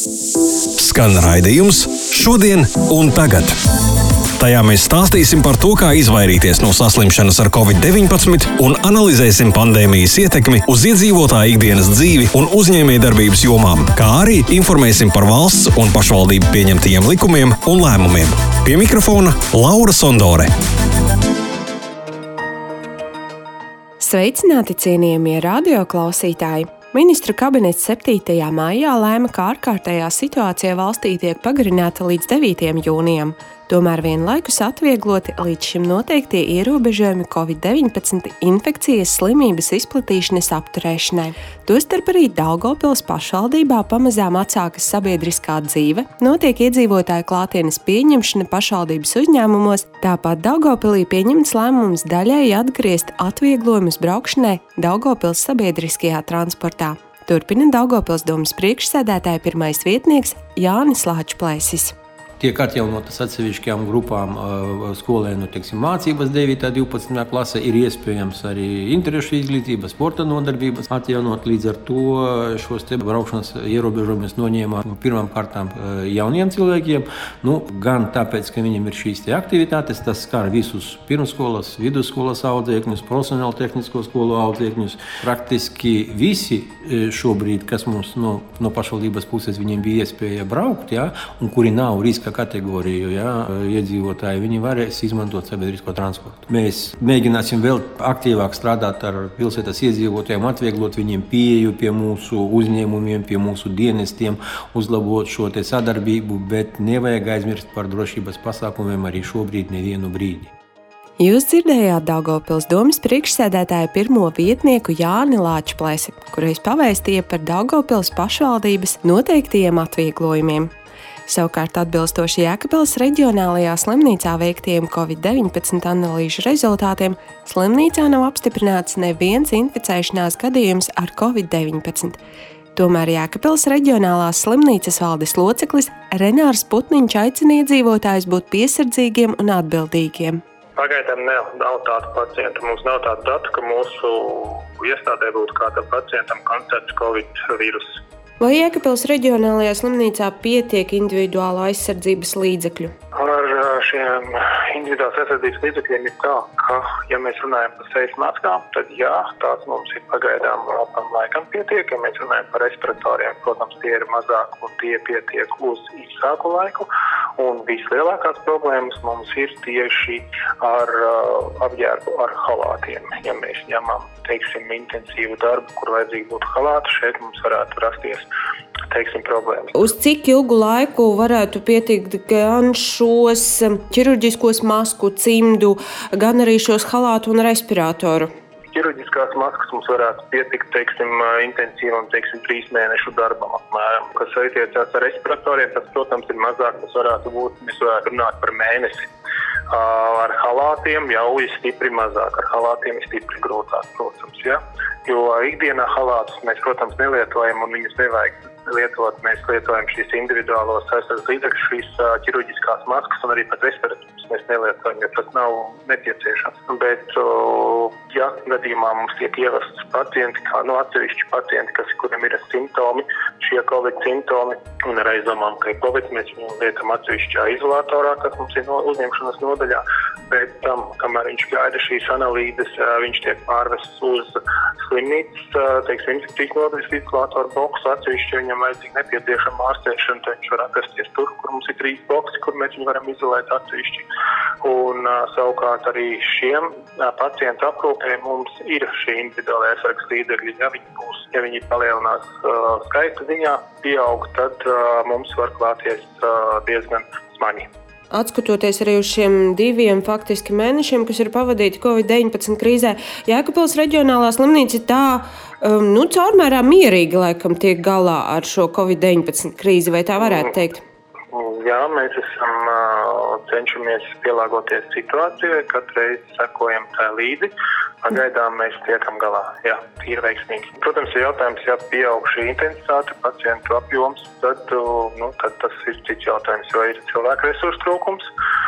Skan raidījums Šodien un tagad. Tajā mēs stāstīsim par to, kā izvairīties no saslimšanas ar Covid-19 un analizēsim pandēmijas ietekmi uz iedzīvotāju ikdienas dzīvi un uzņēmējdarbības jomām, kā arī informēsim par valsts un pašvaldību pieņemtajiem likumiem un lēmumiem. Pie mikrofona Laura Sondore. Sveicināti, cienījamie radioklausītāji! Ministru kabinets 7. maijā lēma, ka ārkārtējā situācija valstī tiek pagarināta līdz 9. jūnijam. Tomēr vienlaikus atviegloti līdz šim noteiktie ierobežojumi Covid-19 infekcijas slimības izplatīšanas apturēšanai. Tostarp arī Daugavpils pašvaldībā pamazām atsākas sabiedriskā dzīve, notiek iedzīvotāju klātienes pieņemšana pašvaldības uzņēmumos, tāpat Daugavpilī pieņemts lēmums daļēji atgriezt atvieglojumus braukšanai Daugavpils sabiedriskajā transportā. Turpina Daugavpils domes priekšsēdētāja pirmais vietnieks Jānis Lāčplēsis. Tiek atjaunotas atsevišķām grupām skolēnu, mācības 9. un 12. klasē, ir iespējams arī interešu izglītība, sporta nodarbības atjaunot. Līdz ar to šos te braukšanas ierobežojumus noņēmām pirmām kārtām jauniem cilvēkiem, gan tāpēc, ka viņiem ir šīs te aktivitātes, tas skar visus pirmskolas, vidusskolas audzēkņus, profesionālu tehnisko skolu audzēkņus. Praktiski visi šobrīd, kas mums no pašvaldības puses viņiem bija iespēja braukt, un kuri nav riska kategoriju, iedzīvotāji, viņi varēs izmantot sabiedrisko transportu. Mēs mēģināsim vēl aktīvāk strādāt ar pilsētas iedzīvotājiem, atvieglot viņiem pieeju pie mūsu uzņēmumiem, pie mūsu dienestiem, uzlabot šo te sadarbību, bet nevajag aizmirst par drošības pasākumiem arī šobrīd nevienu brīdi. Jūs dzirdējāt Daugavpils domes priekšsēdētāja pirmo vietnieku Jāni Lāčplēsi, kurais pavēstīja par Daugavpils pašvaldības noteiktajiem atvieglojumiem. Savukārt atbilstoši Jēkabpils reģionālajā slimnīcā veiktiem Covid-19 analīžu rezultātiem, slimnīcā nav apstiprināts neviens inficēšanās gadījums ar Covid-19. Tomēr Jēkabpils reģionālās slimnīcas valdes loceklis Renārs Putniņš aicina iedzīvotājus būt piesardzīgiem un atbildīgiem. Pagaidām nav tādu pacientu. Mums nav tādu datu, ka mūsu iestādē būtu kādam pacientam konstatēts Covid vīruss. Vai Jēkabpils reģionālajā slimnīcā pietiek individuāla aizsardzības līdzekļu? Ar šiem individuālās aizsardzības līdzekļiem ir tā, ka, ja mēs runājam par sejas maskām, tad tās mums ir pagaidām laikam pietiek. Ja mēs runājam par respiratoriem, protams, tie ir mazāk un tie pietiek uz īsāku laiku. Un vislielākās problēmas mums ir tieši ar apģērbu ar halātiem. Ja mēs ņemam, intensīvu darbu, kur vajadzīgi būtu halāti, šeit mums varētu rasties, problēmas. Uz cik ilgu laiku varētu pietikt gan šos ķirurģiskos masku, cimdu, gan arī šos halātu un respiratoru? Ķirurģiskās maskas mums varētu pietikt, intensīvam, 3 mēnešu darbam apmēram. Kas attiecās ar respiratoriem, tas, protams, ir mazāk, mēs varētu runāt par mēnesi. Ar halātiem jau ir stipri mazāk, ar halātiem ir stipri grūtāk, protams, Jo ikdienā halātus mēs, protams, nelietojam un viņus nevajag lietot. Mēs lietojam šīs individuālos aizsardzības līdzekļus, šīs ķirurģiskās maskas un arī pat respiratorus mēs nelietojam, jo tas nav nepieciešams. Bet, ja gadījumā mums tiek ievests pacienti, atsevišķi pacienti, kuriem ir simptomi, šie Covid simptomi, un ar aizdomām, ka ir Covid, mēs viņu lietam atsevišķā izolatorā, kas mums ir uzņemšanas nodaļā, bet kamēr viņš gaida šīs analīzes, viņš tiek pārvests uz slimnīcas, infekcijas nodaļas izolatoru boksu, atsevišķi viņam vajadzīga nepieciešama ārstēšana, tad viņš var atrasties tur, kur mums ir 3 boksi, kur mēs viņu varam izolēt atsevišķi. Un savukārt arī šiem pacientu aprūpē mums ir šī individuālā aizsardzības līdzekļi. Ja viņi palielinās skaita ziņā, pieaug, tad mums var klāties diezgan smagi. Atskatoties arī uz šiem 2 faktiski mēnešiem, kas ir pavadīti Covid-19 krīzē, Jēkabpils reģionālā slimnīca tā caurmērā mierīgi laikam tiek galā ar šo Covid-19 krīzi, vai tā varētu teikt? Jā, mēs cenšamies pielāgoties situācijai, katru reizi sekojam tā līdzi. Pagaidām mēs tiekam galā. Jā, ir veiksmīgi. Protams, ir jautājums, ja pieaug šī intensitāte, pacientu apjoms, tad tas ir cits jautājums, jo ir cilvēku resursu trūkums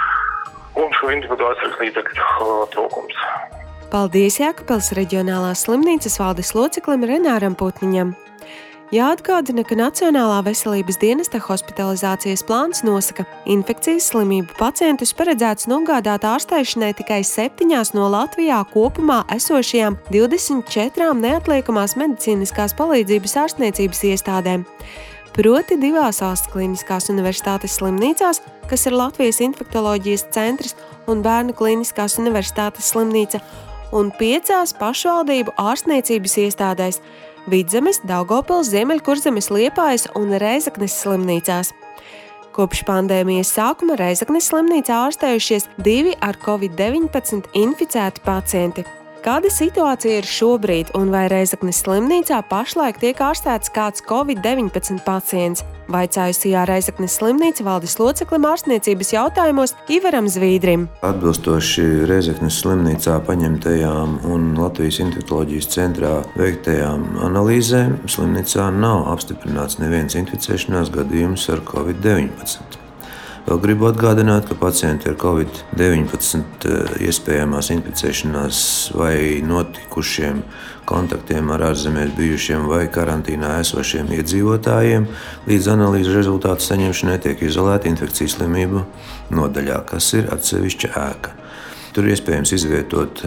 un šo individuālās līdzekļu trūkums. Paldies Jēkabpils reģionālās slimnīcas valdes loceklim Renāram Putniņam. Jāatgādina, ka Nacionālā veselības dienesta hospitalizācijas plāns nosaka, infekcijas slimību pacientus paredzēts nogādāt ārstēšanai tikai 7 no Latvijā kopumā esošajām 24 neatliekamās medicīniskās palīdzības ārstniecības iestādēm. Proti 2 valsts kliniskās universitātes slimnīcās, kas ir Latvijas infektoloģijas centrs un Bērnu kliniskās universitātes slimnīca, un 5 pašvaldību ārstniecības iestādēs – Vidzemes, Daugavpils, Ziemeļkurzemes, Liepājas un Rēzeknes slimnīcās. Kopš pandēmijas sākuma Rēzeknes slimnīcā ārstējušies 2 ar Covid-19 inficēti pacienti. Kāda situācija ir šobrīd un vai Rēzeknes slimnīcā pašlaik tiek ārstēts kāds Covid-19 pacients? Vaicājusījā Rēzeknes slimnīca valdes loceklim ārstniecības jautājumos Ivaram Zvīdrim. Atbilstoši Rēzeknes slimnīcā paņemtajām un Latvijas infektoloģijas centrā veiktajām analīzēm, slimnīcā nav apstiprināts neviens inficēšanās gadījums ar Covid-19. Vēl gribu atgādināt, ka pacienti ar Covid-19 iespējamās inficēšanās vai notikušiem kontaktiem ar ārzemēs bijušiem vai karantīnā esošiem iedzīvotājiem līdz analīžu rezultātu saņemšanai tiek izolēti infekcijas slimību nodaļā, kas ir atsevišķa ēka. Tur iespējams izvietot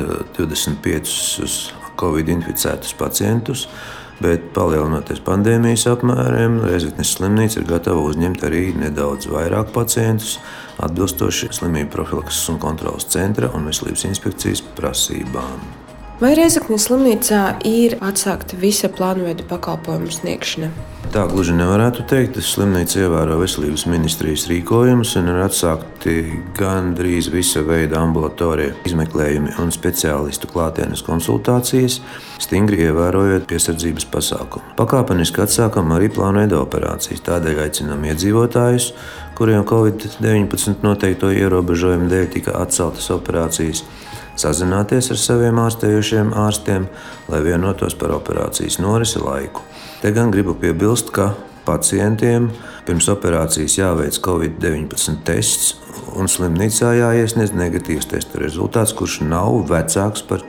25 Covid inficētus pacientus, bet palielinoties pandēmijas apmēriem, Rēzeknes slimnīca ir gatava uzņemt arī nedaudz vairāk pacientus atbilstoši slimību profilakses un kontroles centra un veselības inspekcijas prasībām. Vai Rēzeknes slimnīcā ir atsākta visa plānveida pakalpojumu sniegšana? Tā gluži nevarētu teikt. Slimnīca ievēro veselības ministrijas rīkojumus un ir atsākti gandrīz visa veida ambulatorie izmeklējumi un speciālistu klātienes konsultācijas, stingri ievērojot piesardzības pasākumu. Pakāpeniski atsākam arī plānveida operācijas. Tādēļ aicinām iedzīvotājus, kuriem Covid-19 noteikto ierobežojumu dēļ tika atceltas operācijas, sazināties ar saviem ārstējošiem ārstiem, lai vienotos par operācijas norisi laiku. Te gan gribu piebilst, ka pacientiem pirms operācijas jāveic Covid-19 tests un slimnīcā jāiesniedz negatīvs testa rezultāts, kurš nav vecāks par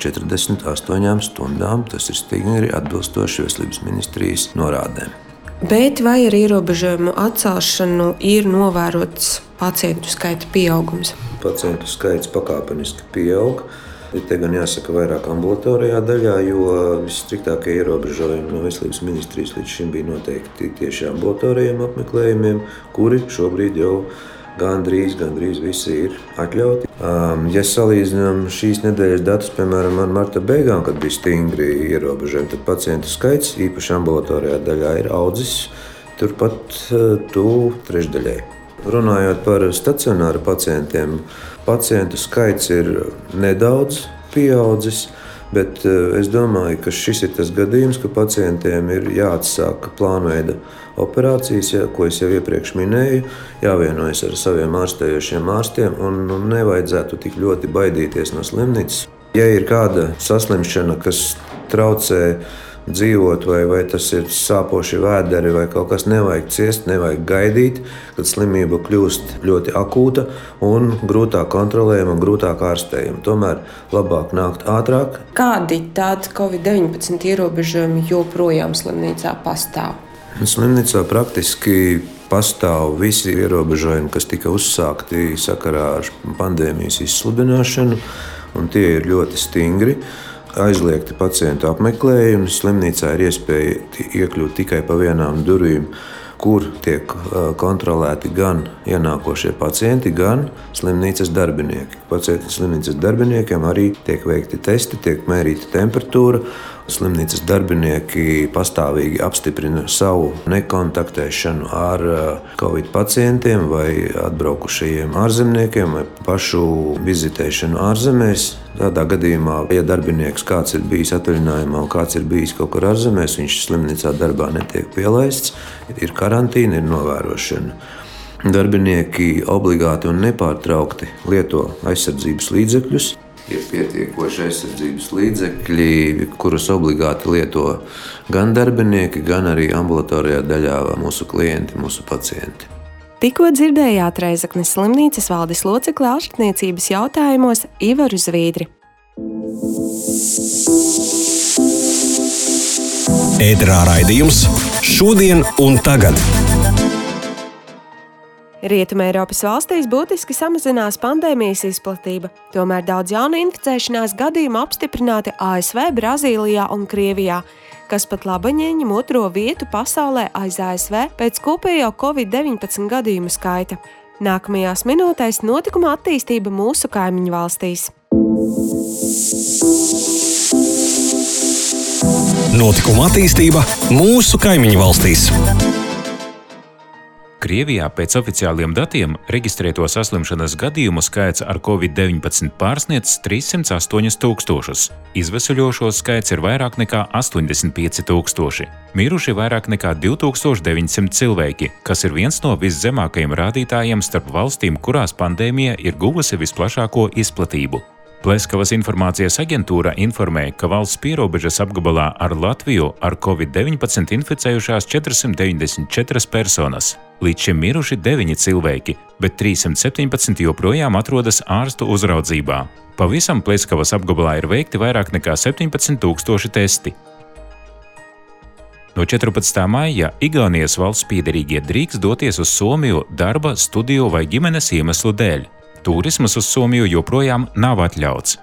48 stundām. Tas ir stingri atbilstoši veselības ministrijas norādēm. Bet vai ar ierobežojumu atcelšanu ir novērots pacientu skaita pieaugums? Pacientu skaits pakāpeniski pieaug. Te gan jāsaka vairāk ambulatorijā daļā, jo visstriktākie ierobežojumi no veselības ministrijas līdz šim bija noteikti tieši ambulatorijiem apmeklējumiem, kuri šobrīd jau gandrīz visi ir atļauti. Ja salīdzinām šīs nedēļas datus, piemēram, ar marta beigām, kad bija stingri ierobežojumi, tad pacientu skaits, īpaši ambulatorijā daļā, ir audzis turpat tuvu trešdaļai. Runājot par stacionāru pacientiem, pacientu skaits ir nedaudz pieaudzis, bet es domāju, ka šis ir tas gadījums, ka pacientiem ir jāatsāk plānveida operācijas, ko es jau iepriekš minēju, jāvienojas ar saviem ārstējošiem ārstiem un nevajadzētu tik ļoti baidīties no slimnīcas. Ja ir kāda saslimšana, kas traucē dzīvot, vai tas ir sāpoši vēderi, vai kaut kas nevajag ciest, nevajag gaidīt, kad slimība kļūst ļoti akūta un grūtāk kontrolējama un grūtāk ārstējama. Tomēr labāk nākt ātrāk. Kādi tādi Covid-19 ierobežojumi joprojām slimnīcā pastāv? Slimnīcā praktiski pastāv visi ierobežojumi, kas tika uzsākti sakarā ar pandēmijas izsludināšanu, un tie ir ļoti stingri. Aizliegti pacientu apmeklējumi. Slimnīcā ir iespēja iekļūt tikai pa vienām durvīm, kur tiek kontrolēti gan ienākošie pacienti, gan slimnīcas darbinieki. Slimnīcas darbiniekiem arī tiek veikti testi, tiek mērīta temperatūra. Slimnīcas darbinieki pastāvīgi apstiprina savu nekontaktēšanu ar Covid pacientiem vai atbraukušajiem ārzemniekiem vai pašu vizitēšanu ārzemēs. Tādā gadījumā, ja darbinieks kāds ir bijis atvaļinājumā un kāds ir bijis kaut kur ārzemēs, viņš slimnīcā darbā netiek pielaists, ir karantīna, ir novērošana. Darbinieki obligāti un nepārtraukti lieto aizsardzības līdzekļus. Ir pietiekoši aizsardzības līdzekļi, kurus obligāti lieto gan darbinieki, gan arī ambulatorijā daļā mūsu klienti, mūsu pacienti. Tikko dzirdējāt Rēzeknes slimnīcas valdes locekli ārstniecības jautājumos Ivaru Zvīdri. Ēterā raidījums Šodien un tagad. Rietumeiropas valstīs būtiski samazinās pandēmijas izplatība, tomēr daudz jaunu inficēšanās gadījumu apstiprināti ASV, Brazīlijā un Krievijā, kas pat labi ieņem 2. vietu pasaulē aiz ASV pēc kopējo Covid-19 gadījumu skaita. Nākamajās minūtēs notikuma attīstība mūsu kaimiņu valstīs. Notikuma attīstība mūsu kaimiņu valstīs. Krievijā pēc oficiāliem datiem reģistrēto saslimšanas gadījumu skaits ar Covid-19 pārsniedz 308 000. Izvesaļošo skaits ir vairāk nekā 85 000. Miruši vairāk nekā 2900 cilvēki, kas ir viens no viszemākajiem rādītājiem starp valstīm, kurās pandēmija ir guvusi visplašāko izplatību. Pleskavas informācijas aģentūra informē, ka valsts pierobežas apgabalā ar Latviju ar Covid-19 inficējušās 494 personas. Līdz šim miruši 9 cilvēki, bet 317 joprojām atrodas ārstu uzraudzībā. Pavisam Pleskavas apgabalā ir veikti vairāk nekā 17 000 testi. No 14. maija Igaunijas valsts piederīgie drīkst doties uz Somiju darba, studiju vai ģimenes iemeslu dēļ. Turismas uz Somiju joprojām nav atļauts.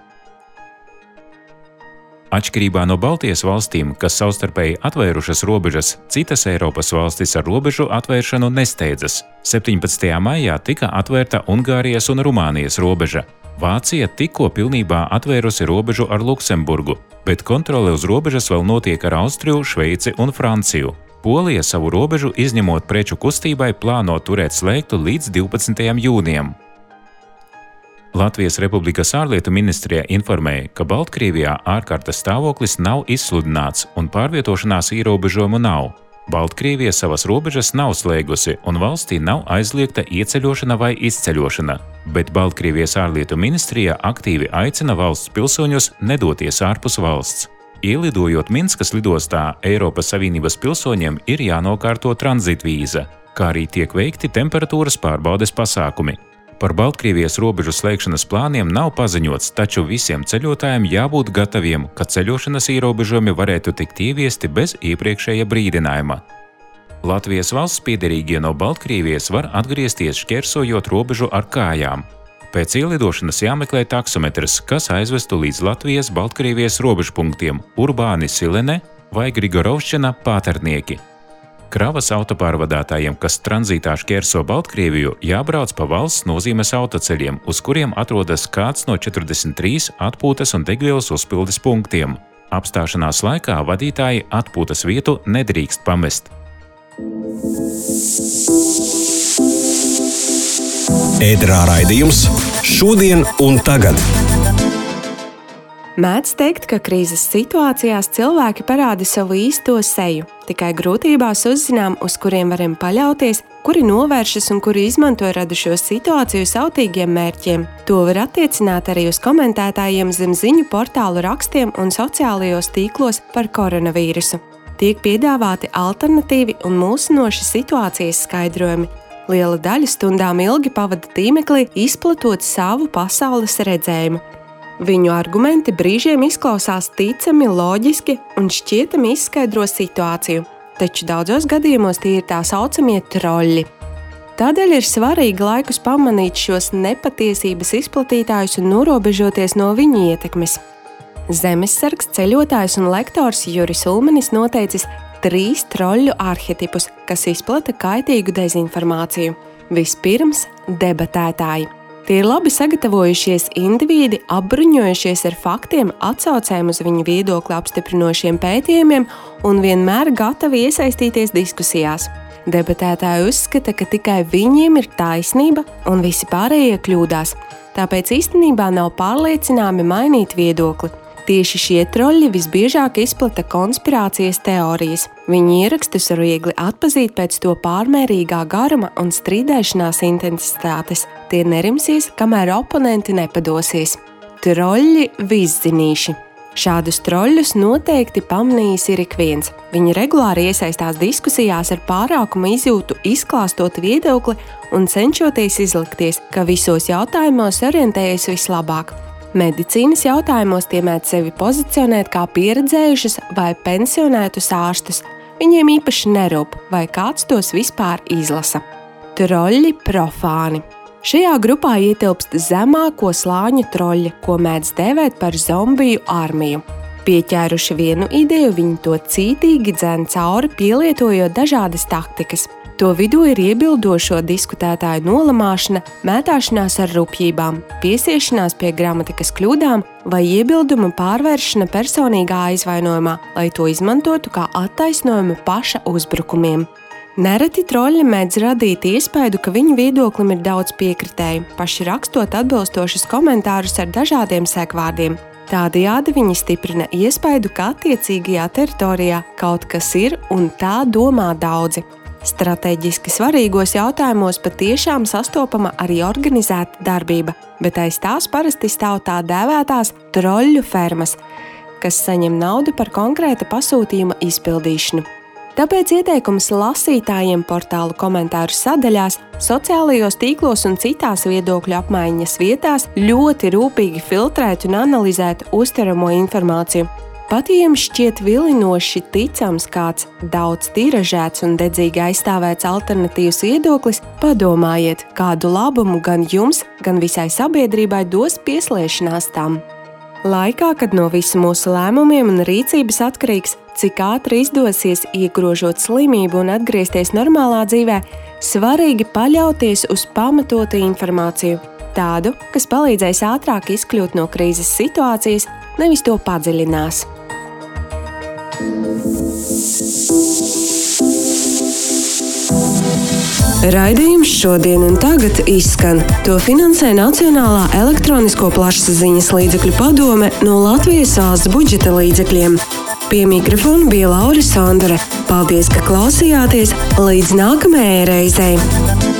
Atšķirībā no Baltijas valstīm, kas savstarpēji atvērušas robežas, citas Eiropas valstis ar robežu atvēršanu nesteidzas. 17. maijā tika atvērta Ungārijas un Rumānijas robeža. Vācija tikko pilnībā atvērusi robežu ar Luksemburgu, bet kontrole uz robežas vēl notiek ar Austriju, Šveici un Franciju. Polija savu robežu, izņemot preču kustībai, plāno turēt slēgtu līdz 12. jūnijam. Latvijas Republikas ārlietu ministrija informēja, ka Baltkrievijā ārkārtas stāvoklis nav izsludināts un pārvietošanās ierobežojumu nav. Baltkrievija savas robežas nav slēgusi un valstī nav aizliegta ieceļošana vai izceļošana, bet Baltkrievijas ārlietu ministrija aktīvi aicina valsts pilsoņus nedoties ārpus valsts. Ielidojot Minskas lidostā, Eiropas Savienības pilsoņiem ir jānokārto tranzitvīza, kā arī tiek veikti temperatūras pārbaudes pasākumi. Par Baltkrievijas robežu slēgšanas plāniem nav paziņots, taču visiem ceļotājiem jābūt gataviem, ka ceļošanas ierobežojumi varētu tikt ieviesti bez iepriekšēja brīdinājuma. Latvijas valsts piederīgie no Baltkrievijas var atgriezties šķērsojot robežu ar kājām. Pēc ielidošanas jāmeklē taksometrs, kas aizvestu līdz Latvijas Baltkrievijas robežpunktiem Urbāni Silene vai Grigorovšķina Pāternieki. Kravas autopārvadātājiem, kas tranzītā šķērso Baltkrieviju, jābrauc pa valsts nozīmes autoceļiem, uz kuriem atrodas kāds no 43 atpūtas un degvielas uzpildes punktiem. Apstāšanās laikā vadītāji atpūtas vietu nedrīkst pamest. Ēterā raidījums Šodien un tagad. Mēdz teikt, ka krīzes situācijās cilvēki parāda savu īsto seju. Tikai grūtībās uzzinām, uz kuriem varam paļauties, kuri novēršas un kuri izmanto radušo situāciju sautīgiem mērķiem. To var attiecināt arī uz komentētājiem zem ziņu portālu rakstiem un sociālajos tīklos par koronavīrusu. Tiek piedāvāti alternatīvi un mulsinoši situācijas skaidrojumi. Liela daļa stundām ilgi pavada tīmeklī, izplatot savu pasaules redzējumu. Viņu argumenti brīžiem izklausās ticami, loģiski un šķietami izskaidro situāciju, taču daudzos gadījumos tie ir tā saucamie troļļi. Tādēļ ir svarīgi laikus pamanīt šos nepatiesības izplatītājus un norobežoties no viņu ietekmes. Zemessargs, ceļotājs un lektors Juris Ulmanis noteicis 3 troļļu arhetipus, kas izplata kaitīgu dezinformāciju. Vispirms debatētāji. Tie ir labi sagatavojušies indivīdi, apbruņojušies ar faktiem, atsaucēm uz viņu viedokli apstiprinošiem pētījumiem un vienmēr gatavi iesaistīties diskusijās. Debatētāji uzskata, ka tikai viņiem ir taisnība un visi pārējie kļūdās, tāpēc īstenībā nav pārliecināmi mainīt viedokli. Tieši šie troļļi visbiežāk izplata konspirācijas teorijas. Viņu ierakstus var viegli atpazīt pēc to pārmērīgā garuma un strīdēšanās intensitātes. Tie nerimsies, kamēr oponenti nepadosies. Troļļi viszinīši. Šādus troļļus noteikti pamanījis ir ik viens. Viņi regulāri iesaistās diskusijās ar pārākuma izjūtu, izklāstot viedokli un cenšoties izlikties, ka visos jautājumos orientējas vislabāk. Medicīnas jautājumos tie mēdz sevi pozicionēt kā pieredzējušas vai pensionētus ārstus. viņiem īpaši nerūp, vai kāds tos vispār izlasa. Troļļi profāni. Šajā grupā ietilpst zemāko slāņu troļļi, ko mēdz dēvēt par zombiju armiju. Pieķēruši vienu ideju, viņi to cītīgi dzen cauri, pielietojot dažādas taktikas. To vidū ir iebildošo diskutētāju nolamāšana, mētāšanās ar rupjībām, piesiešanās pie gramatikas kļūdām vai iebildumu pārvēršana personīgā aizvainojumā, lai to izmantotu kā attaisnojumu paša uzbrukumiem. Nereti troļļi mēdz radīt iespaidu, ka viņu viedoklim ir daudz piekritēju, paši rakstot atbilstošus komentārus ar dažādiem sekvārdiem. Tādējādi viņi stiprina iespaidu, ka attiecīgajā teritorijā kaut kas ir un tā domā daudzi. Strateģiski svarīgos jautājumos patiešām sastopama arī organizēta darbība, bet aiz tās parasti stāv tā dēvētās troļļu fermas, kas saņem naudu par konkrēta pasūtījuma izpildīšanu. Tāpēc ieteikums lasītājiem portālu komentāru sadaļās, sociālajos tīklos un citās viedokļu apmaiņas vietās ļoti rūpīgi filtrēt un analizēt uztveramo informāciju. Pat ja jums šķiet vilinoši ticams kāds daudz tiražēts un dedzīgi aizstāvēts alternatīvs viedoklis, padomājiet, kādu labumu gan jums, gan visai sabiedrībai dos piesliešanās tam. Laikā, kad no visu mūsu lēmumiem un rīcības atkarīgs, cik ātri izdosies iegrožot slimību un atgriezties normālā dzīvē, svarīgi paļauties uz pamatotu informāciju, tādu, kas palīdzēs ātrāk izkļūt no krīzes situācijas, nevis to padziļinās. Raidījums Šodien un tagad izskan. To finansē Nacionālā elektronisko plašsaziņas līdzekļu padome no Latvijas valsts budžeta līdzekļiem. Pie mikrofona bija Laura Sondore. Paldies, ka klausījāties! Līdz nākamajai reizei!